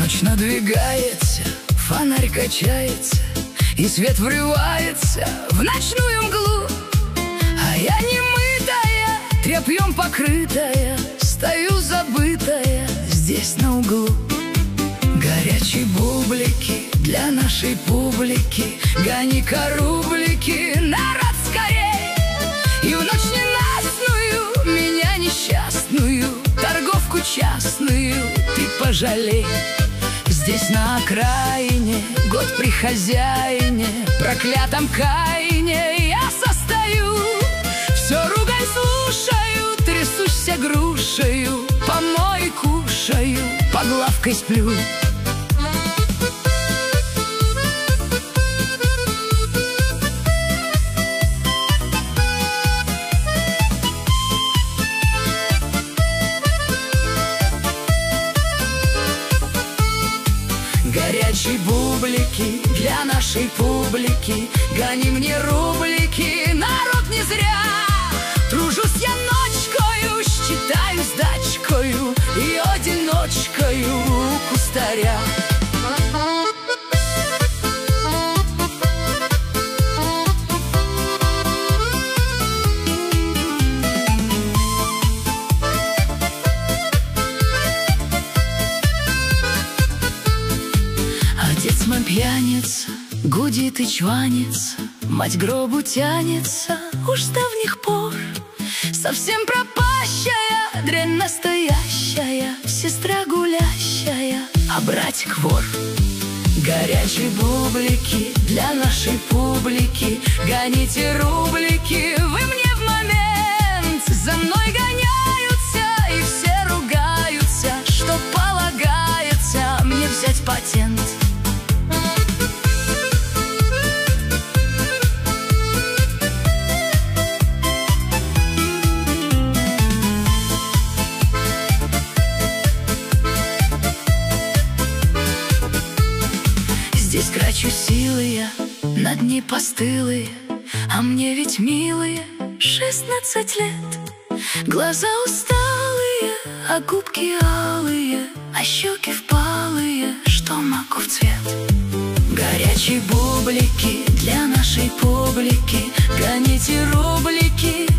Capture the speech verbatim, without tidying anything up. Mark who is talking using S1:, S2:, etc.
S1: Ночь надвигается, фонарь качается, и свет врывается в ночную мглу. А я немытая, тряпьем покрытая, стою забытая здесь на углу. Горячие бублики для нашей публики, гони-ка рублики, народ, скорей! И в ночь ненастную меня несчастную, торговку частную, ты пожалей. Здесь на окраине, год при хозяине, проклятом Каине я состою. Все ругань слушаю, трясусь грушею, помой кушаю, под лавкой сплю. Горячие бублики для нашей публики, гони мне рублики, народ, не зря. Тружусь я ночкою, считаю сдачкою и одиночкою у кустаря. Отец мой пьяница, гудит и чванится, мать гробу тянется уж с давних пор. Совсем пропащая, дрянь настоящая, сестра гулящая, а братик вор. Горячие бублики для нашей публики, гоните рублики, вы мне в момент. За мной гоняются и все ругаются, что полагается мне взять патент. Здесь крачу силы я, на дни постылые, а мне ведь милые шестнадцать лет. Глаза усталые, а губки алые, а щеки впалые, что маку в цвет. Горячие бублики для нашей публики, гоните рублики,